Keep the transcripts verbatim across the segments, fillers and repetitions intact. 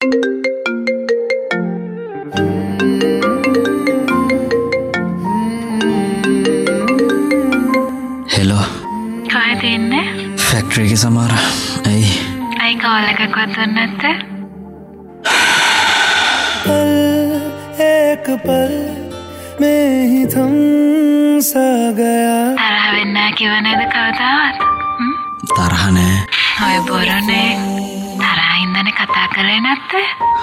Hello काय देने factory की समारा आई आई कॉल का को दुन्नते पल एक पल में ही थम सा गया तरह वेन्ना किवनेද කවදාවත් තරහ නෑ ඔය බොරුනේ තරහ ඉඳනේ කතා කරේ නැත්තේ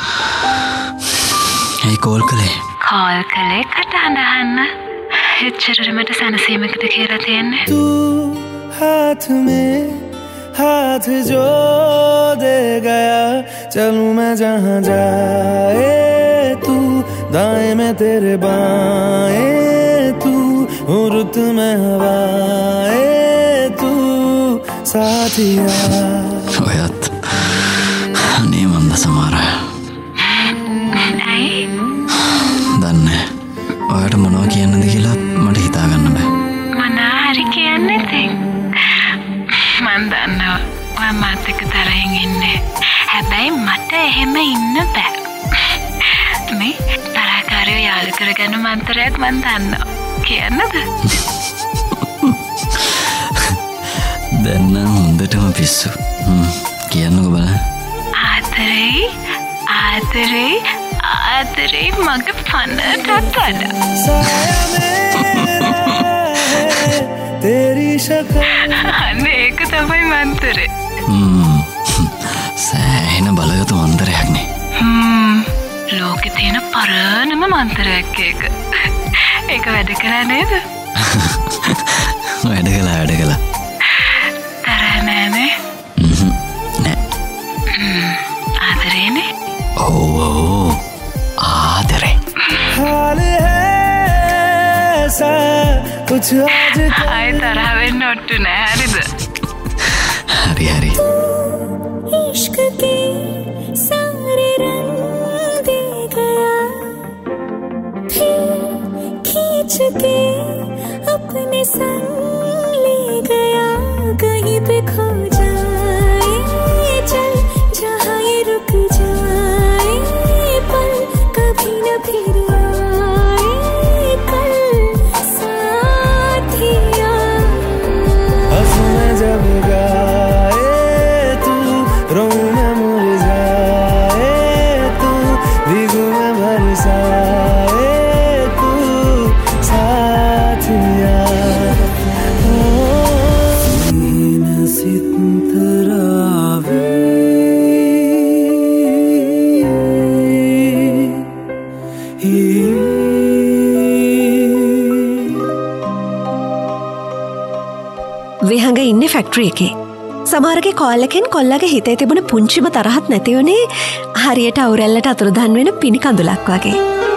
ඒ කෝල් කළේ කෝල් කළේ කටහඬ අහන්න එච්චරට මට සනසීමකට කියලා තියෙන්නේ तू हाथ में हाथ जो दे गया चलूं मैं जहां जाए तू दाएं में तेरे बाएं तू रुत में हवाएं तू साथिया ඔයත් අනේ මන්ද සමාරා ඇයි දන්නේ ඔයාට මොනවා කියන්නද කියලා මට හිතා ගන්න බෑ මොනවා හරි කියන්නේ ඉතින් මන් දන්නවා ඔයා මාත් එක්ක තරහින් ඉන්නේ හැබැයි මට එහෙම ඉන්න බෑ මේ තරහකාරයෝ යාළු කරගන්න මන්තරයක් මන් දන්නවා කියන්නද දැන් නම් හොඳටම පිස්සු කියන්නකෝ බලන්න ආදරේ ආදරේ ආදරේ මගේ පන්නටත් වඩා साया मेरा है तेरी शक्ल අනේ ඒක තමයි මන්තරේ සෑහෙන බලගතු මන්තරයක්නේ හ්ම් ලෝකේ තියෙන පරණම මන්තරයක් ඒක ඒක වැඩ කරා නේද වැඩ කළා වැඩ කළා තරහ නෑනේ නෑ ආදරේනේ ඔව් ඔව් ආදරේ हाल है ऐसा कुछ आज ආයි තරහ වෙන්න ඔට්ටු නෑ හරිද හරි හරි इश्क के सारे रंग दे गया फिर खींच के अपने संग ले गया कहीं पे खो जाए चल जहाँ ये रुक जाए पल कभी न फिर आए कल साथिया हंस में जब गाए तू रोऊं में मुरझाए तू भीगू में बरसाए तू साथिया सीन सितरावे විහඟ ඉන්නේ ෆැක්ටරි එකේ. සමහරගේ කෝල් එකෙන් කොල්ලගේ හිතේ තිබුණ පුංචිම තරහක් නැති වුණේ හරියට අවුරැල්ලට අතුරුදහන් වෙන පිණි කඳුලක් වගේ.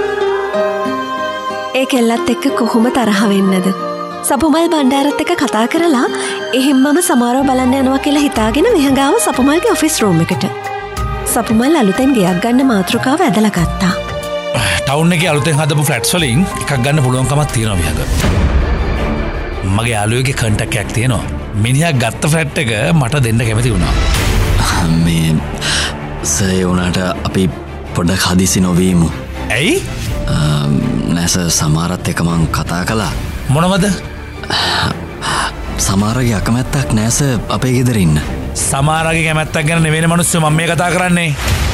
ඒ කෙල්ලත් එක්ක කොහොම තරහ වෙන්නද? සපුමල් බණ්ඩාරත් එක්ක කතා කරලා එහෙම්මම සමාරෝ බලන්න යනවා කියලා හිතාගෙන විහඟාව සපුමල්ගේ ඔෆිස් රූම් එකට. සපුමල් අලුතෙන් ගෙයක් ගන්න මාතෘකාව ඇදලා ගත්තා. ටවුන් එකේ අලුතෙන් හදපු ෆ්ලැට්ස් වලින් එකක් ගන්න පුළුවන්කමක් තියෙනවා විහඟ. මගේ යාළුවෙක්ගේ කන්ටැක්ට් එකක් තියෙනවා. මිනිහා ගත්ත ෆ්ලැට් එක මට දෙන්න කැමති වුණා. මේ සර් උනාට අපි පොඩ්ඩක් හදිසි නොවීමු. ඇයි? නැස සමහරත් එක මං කතා කළා. මොනවද? සමහරගේ අකමැත්තක් නැස අපේ ගෙදර ඉන්න. සමහරගේ කැමැත්තක් ගැන නෙවෙයි මිනිස්සු මම මේ කතා කරන්නේ.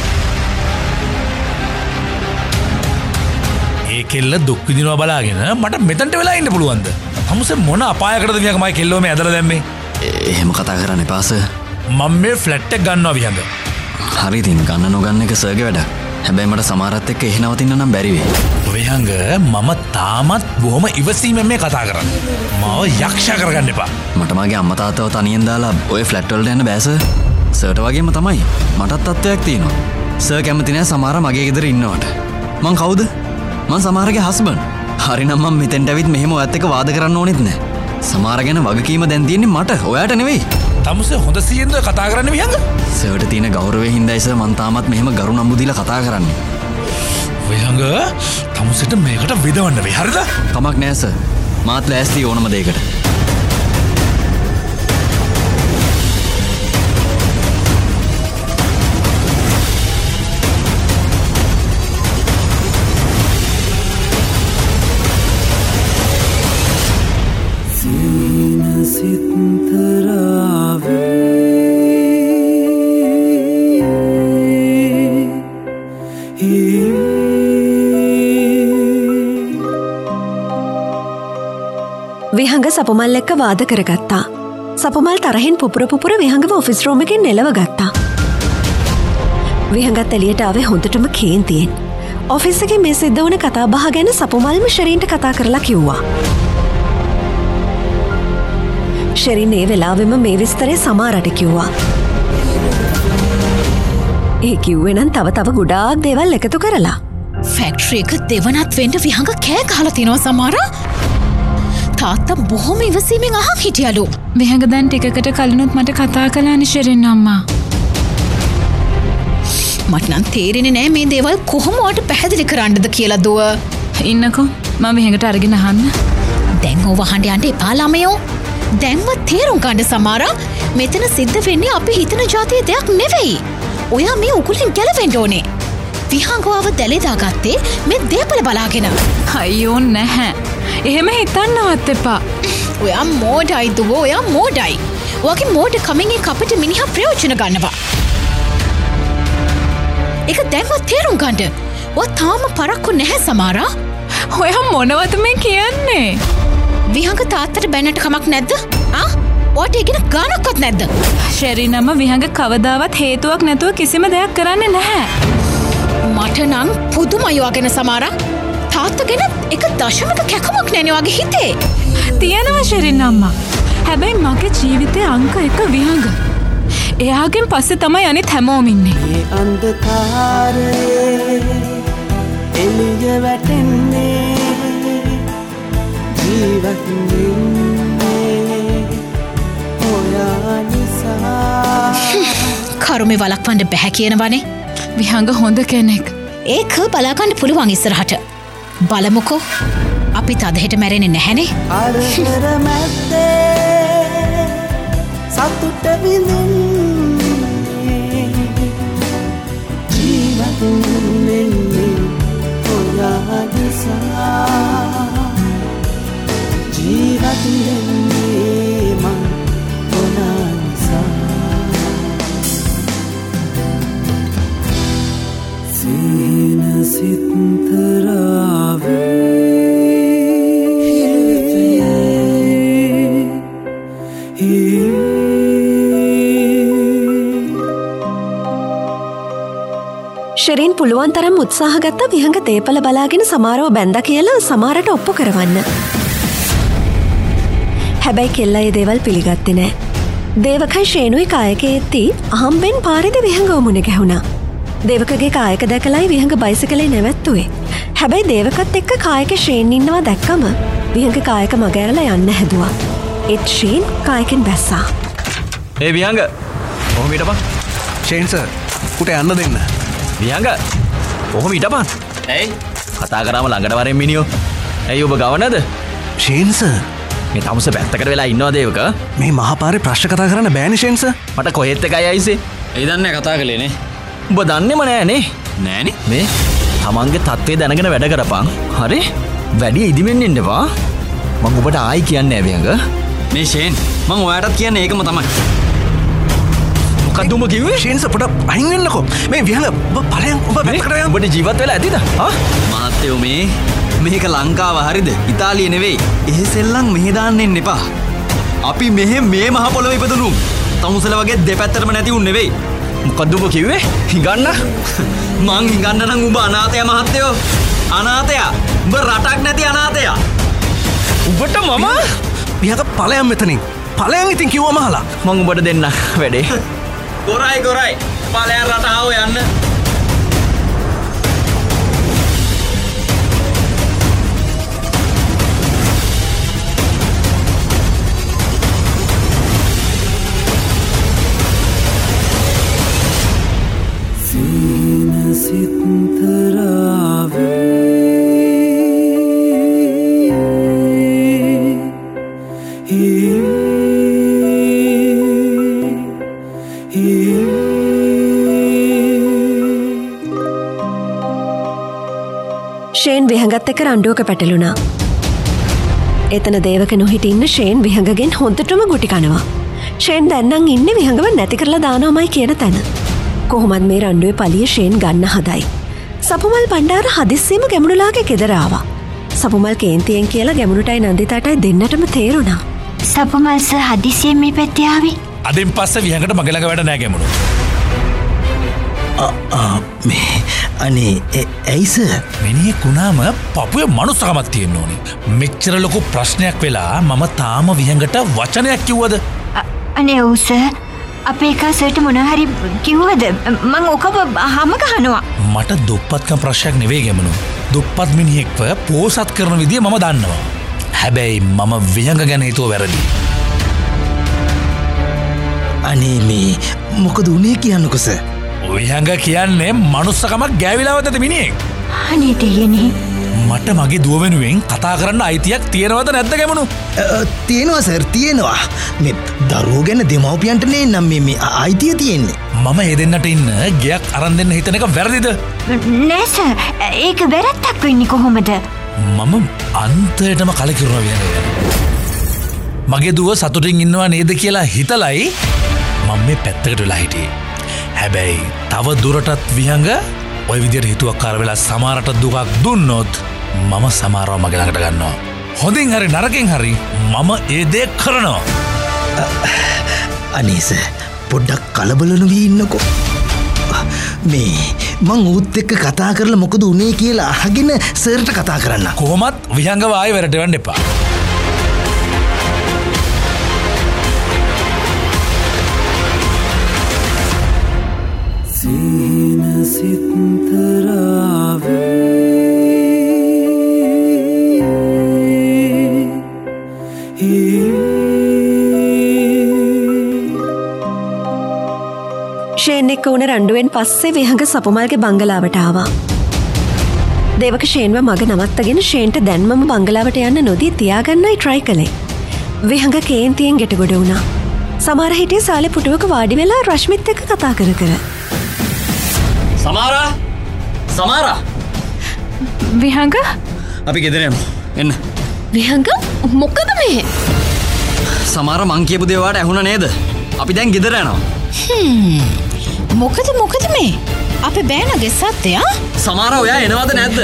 ඒ කෙල්ල දුක් විඳිනවා බලාගෙන මට මෙතනට වෙලා ඉන්න පුළුවන්ද? හමුසේ මොන අපායකටද වියක මයි කෙල්ලෝ මේ ඇදලා දැම්මේ? එහෙම කතා කරන්න එපා සර්. මම මේ ෆ්ලැට් එක ගන්නවා විහඟ. හරි ඉතින් ගන්න නොගන්න එක සර්ගේ වැඩ. හැබැයි මට සමහරත් එක්ක එහෙ නවතින්න නම් බැරි වෙයි. විහඟ මම තාමත් බොහොම ඉවසීමෙන් මේ කතා කරන්නේ. මාව යක්ෂ කරගන්න එපා. මට මගේ අම්මා තාත්තව තනියෙන් දාලා ඔය ෆ්ලැට් වලට යන්න බෑ සර්. සර්ට වගේම තමයි. මටත් තත්ත්වයක් තියෙනවා. සර් කැමති නෑ සමහර මගේ ගෙදර ඉන්නවට. මං කවුද? මං සමහරගේ හස්බන්ඩ්. හරිනම් මම මෙතෙන්ට ඇවිත් මෙහෙම ඔයත් එක්ක වාද කරන්න ඕනෙත් නෑ. සමහර ගැන වගකීම දැන් තියෙන්නේ මට, ඔයාට නෙවෙයි. තමුසේ හොඳ සියෙන්ද කතා කරන්නේ විහඟ? සර්ට තියෙන ගෞරවයෙන් හින්දායි සර් මං තාමත් මෙහෙම ගරු නම්බු දීලා කතා කරන්නේ. විහඟ තමුසේට මේකට විදවන්න වෙයි. හරිද? කමක් නෑ සර්. මාත් ලෑස්ති ඕනම දෙයකට. විහඟ සපුමල් එක්ක වාද කරගත්තා. සපුමල් තරහින් පුපුර පුපුර විහඟව ඔෆිස් රූම් එකෙන් නෙලව ගත්තා. විහඟත් එළියට ආවේ හොඳටම කේන්තියෙන්. ඔෆිස් එකේ මේ සිද්ධ වුණ කතා බහ ගැන සපුමල්ම ෂෙරින්ට කතා කරලා කිව්වා. ෂෙරින් ඒ වෙලාවෙම මේ විස්තරේ සමාරට කිව්වා. ඒ කිව්වේ නම් තව තව ගොඩාක් දේවල් එකතු කරලා. ෆැක්ටරි එක දෙවනත් වෙන්න විහඟ කෑ ගහලා තිනවා සමහර. තාත්තා බොහොම ඉවසීමෙන් අහන් හිටියලු. විහඟ දැන් ටිකකට කලිනුත් මට කතා කළානේ ෂෙරින් අම්මා. මට නම් තේරෙන්නේ නෑ මේ දේවල් කොහොමවට පැහැදිලි කරන්නද කියලා දුව. ඉන්නකෝ මම විහඟට අරගෙන අහන්න. දැන් ඕව අහන්න යන්න එපා ළමයෝ. දැන්වත් තේරුම් ගන්න සමහර. මෙතන සිද්ධ වෙන්නේ අපි හිතන જાතියේ දෙයක් නෙවෙයි. ඔයා මේ උගුලින් ගැලවෙන්න ඕනේ. විහංගවව දැලේදාගත්තේ මේ දේපල බලාගෙන. අයියෝ නැහැ. එහෙම හිතන්නවත් එපා. ඔයා මෝඩයි දුව, ඔයා මෝඩයි. ඔයාගේ මෝඩ කමින් එක අපිට මිනිහා ප්‍රයෝජන ගන්නවා. ඒක දැන්වත් තේරුම් ගන්න. ඔයා තාම පරක්කු නැහැ සමහරා. ඔයා මොනවද මේ කියන්නේ? විහංග තාත්තට බැනට කමක් නැද්ද? ආ? ඔයාට ඒකින ගානක්වත් නැද්ද? ෂෙරිනම විහඟ කවදාවත් හේතුවක් නැතුව කිසිම දෙයක් කරන්නේ නැහැ. මට නම් පුදුමයි ඔයා ගැන සමහරා. තාත්තා ගැන එක දශමක කැකමක් නැනේ ඔයාගේ හිතේ. තියනවා ෂෙරින් අම්මා. හැබැයි මගේ ජීවිතේ අංක එක විහඟ. එයාගෙන් පස්සේ තමයි අනිත් හැමෝම ඉන්නේ. මේ අන්ධකාරයේ එළිය වැටෙන්නේ ජීවත් වෙන්නේ ඔයා නිසා. කරුමේ වළක්වන්න බැහැ කියනවනේ. විහඟ හොඳ කෙනෙක්. ඒක බලාගන්න පුළුවන් ඉස්සරහට. බලමුකෝ. අපි තදහෙට මැරෙන්නේ නැහැනේ. අරතර මැද්දේ සතුට විඳින්නේ ජීවත් වෙන්නේ ඔයා නිසා. ජීවත් වෙන්නේ මං ඔයා නිසා. සීන සිත්තරාවේ ෂෙරින් පුළුවන් තරම් උත්සාහ ගත්ත විහඟ දේපල බලාගෙන සමාරව බැඳ කියලා සමාරට ඔප්පු කරවන්න. හැබැයි කෙල්ල ඒ දේවල් පිළිගත්තේ නෑ. දේවකයි ෂේනුයි කායකේ එද්දී අහම්බෙන් පාරේදී විහඟ මුණ ගැහුණා. දේවකගේ කායක දැකලයි විහඟ බයිසිකලේ නැවැත්තුවේ. හැබැයි දේවකත් එක්ක කායක ෂේන් ඉන්නවා දැක්කම විහඟ කායක මග ඇරලා යන්න හැදුවා. ඒත් ෂේන් කායකෙන් බැස්සා. ඒ විහඟ කොහොම හිටපන්. ෂේන් සර් උට යන්න දෙන්න. විහඟ කොහොම හිටපන්. ඇයි කතා කරාම ළඟට වරෙන් මිනියෝ. ඇයි ඔබ ගවනද? ෂේන් සර් මේ තමුස පැත්තකට වෙලා ඉන්නවා දේවක. මේ මහපාරේ ප්‍රශ්න කතා කරන්න බෑනේ ෂේන් සර්. මට කොහෙත් එකයි අයිසේ. ඒ දන්නේ කතා කළේනේ. උඹ දන්නේම නෑනේ. නෑනේ. මේ තමන්ගේ තත්ත්වය දැනගෙන වැඩ කරපන්. හරි? වැඩි ඉදිමෙන්න ඉන්න එපා. මම ඔබට ආයි කියන්නේ නෑ විහඟ. මේ ෂේන් මම ඔයාටත් කියන්නේ ඒකම තමයි. මොකක්ද උඹ කිව්වේ? ෂේන් සර් පොඩ අයින් වෙන්නකෝ. මේ විහඟ ඔබ ඵලයන් ඔබ පැත්තකට යන්න. ඔබට ජීවත් වෙලා ඇතිද? හා? මහත්තයෝ මේ මේක ලංකාව හරිද? ඉතාලිය නෙවෙයි. එහෙ සෙල්ලම් මෙහෙ දාන්න එන්න එපා. අපි මෙහෙ මේ මහ පොළොවේ ඉපදුණු තමුසල වගේ දෙපැත්තටම නැති උන් නෙවෙයි. මොකද්ද ඔබ කිව්වේ? හිඟන්න? මං හිඟන්න නම් උඹ අනාථයා මහත්තයෝ. අනාථයා. උඹ රටක් නැති අනාථයා. උඹට මම විහඟ ඵලයන් මෙතනින්. ඵලයන් ඉතින් කිව්වම අහලා. මං උඹට දෙන්න වැඩේ. ගොරයි ගොරයි. ඵලයන් රටාව යන්න. සීන සිත්තරාවේ ෂේන් විහඟත් එක්ක රණ්ඩුවක පැටලුණා. එතන දේවක නොහිට ඉන්න ෂේන් විහඟගෙන් හොඳටම ගුටි කනවා. ෂේන් දැන්නම් ඉන්නේ විහඟව නැති කරලා දානවමයි කියන තැන. කොහොමත් මේ රණ්ඩුවේ පලිය ෂේන් ගන්න හදයි. සපුමල් බණ්ඩාර හදිස්සියම ගැමුණුලාගේ ගෙදර ආවා. සපුමල් කේන්තියෙන් කියලා ගැමුණුටයි නන්දිතාටයි දෙන්නටම තේරුණා. සපුමල් සර් හදිසියෙන් මේ පැත්තේ ආවේ. අදින් පස්සේ විහඟට මගලඟ වැඩ නෑ ගැමුණු. මේ අනේ ඇයිස මිනිහෙක් වුණාම පපුවේ මනුස්සකමක් තියෙන්න ඕනේ. මෙච්චර ලොකු ප්‍රශ්නයක් වෙලා මම තාම විහඟට වචනයක් කිව්වද? අනේ ඔව් සර්. අපේ එකා සර්ට මොනවා හරි කිව්වද? මං ඔකව හැම ගහනවා. මට දුප්පත්කම් ප්‍රශ්නයක් නෙවෙයි ගැමුණු. දුප්පත් මිනිහෙක්ව පෝසත් කරන විදිය මම දන්නවා. හැබැයි මම විහඟ ගැන හිතුව වැරදි. අනේ මේ මොකද උනේ කියන්නකො සර්? විහඟ කියන්නේ මනුස්සකමක් ගෑවිලාවදද මිනිහෙක්? අනේ දෙයනේ. මට මගේ දුව වෙනුවෙන් කතා කරන්න අයිතියක් තියෙනවද නැද්ද ගැමුණු? තියෙනවා සර් තියෙනවා. මේ දරුවෝ ගැන දෙමව්පියන්ටනේ නම් මේ මේ අයිතිය තියෙන්නේ. මම ඒ දෙන්නට ඉන්න ගයක් අරන් දෙන්න හිතන එක වැරදිද? නෑ සර්. ඒක වැරද්දක් වෙන්නේ කොහොමද? මම අන්තයටම කලකිරුණා විහඟ ගැන. මගේ දුව සතුටින් ඉන්නවා නේද කියලා හිතලයි මම මේ පැත්තකට වෙලා හිටියේ. හැබැයි තව දුරටත් විහඟ ඔය විදියට හිතුවක්කාර වෙලා සමහරට දුකක් දුන්නොත් මම සමහරව මගේ ළඟට ගන්නවා. හොඳින් හරි නරකින් හරි මම ඒ දේ කරනවා. අනේස පොඩ්ඩක් කලබල නොවී ඉන්නකෝ. මේ මං ඌත් එක්ක කතා කරලා මොකද උනේ කියලා අහගෙන සර්ට කතා කරන්න. කොහොමත් විහඟව ආයෙ වැරට වෙන්න එපා. සීන ෂේන් එක්ක වුණ රණ්ඩුවෙන් පස්සේ විහඟ සපුමල්ගේ බංගලාවට ආවා. දේවක ෂේන්ව මග නවත්තගෙන ෂේන්ට දැන්මම බංගලාවට යන්න නොදී තියාගන්නයි ට්‍රයි කළේ. විහඟ කේන්තියෙන් ගෙටගොඩ වුණා. සමහර හිටියේ සාලේ පුටුවක වාඩි වෙලා රශ්මිත් එක්ක කතා කර කර. සමාරා සමාරා විහඟ අපි ගෙදර යමු එන්න. විහඟ මොකද මේ? සමාර මං කියපු දේ ඔයාලට ඇහුණා නේද? අපි දැන් ගෙදර යනවා. හ්ම් මොකද මොකද මේ? අපේ බෑනගේ සත්‍යය? සමාර ඔයා එනවද නැද්ද?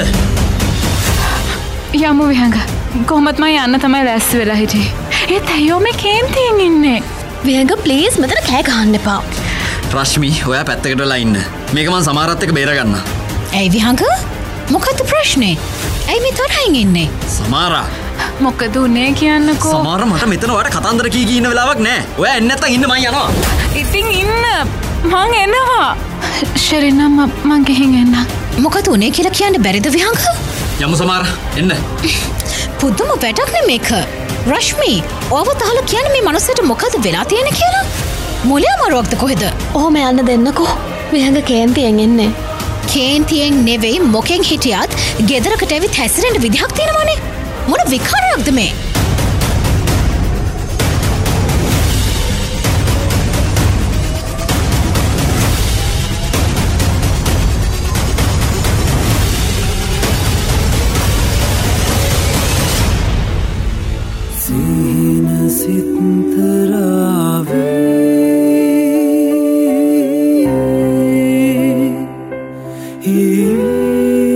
යමු විහඟ. කොහොමත් මම යන්න තමයි ලෑස්ති වෙලා හිටියේ. ඒත් අයියෝ මේ කේන්තියෙන් ඉන්නේ. විහඟ ප්ලීස් මෙතන කෑ ගහන්න එපා. රශ්මි ඔයා පැත්තකට වෙලා ඉන්න. මේක මං සමාරත් එක්ක බේරගන්න. ඇයි විහඟ? මොකද්ද ප්‍රශ්නේ? ඇයි මේ තරහින් ඉන්නේ? සමාරා මොකද උනේ කියන්නකෝ. සමාර මට මෙතන ඔයාලට කතන්දර කී කී ඉන්න වෙලාවක් නෑ. ඔයා එන්නේ නැත්තම් ඉන්න මං යනවා. ඉතින් ඉන්න. මං එනවා. ශරිනා මං ගිහින් එන්න. මොකද උනේ කියලා කියන්න බැරිද විහඟ? යමු සමාර එන්න. පුදුම වැඩක් නේ මේක. රශ්මි ඔව තහල කියන්නේ මේ මනුස්සයට මොකද වෙලා තියෙන්නේ කියලා? මොලේ අමාරුවක්ද කොහෙද? ඔහොම යන්න දෙන්නකෝ. විහඟ කේන්තියෙන් එන්නේ. කේන්තියෙන් නෙවෙයි මොකෙන් හිටියත් ගෙදරකට ඇවිත් හැසිරෙන්න විදිහක් තියෙනවනේ. මොන විකාරයක්ද මේ? සීන සිත්තරාවේ ඒ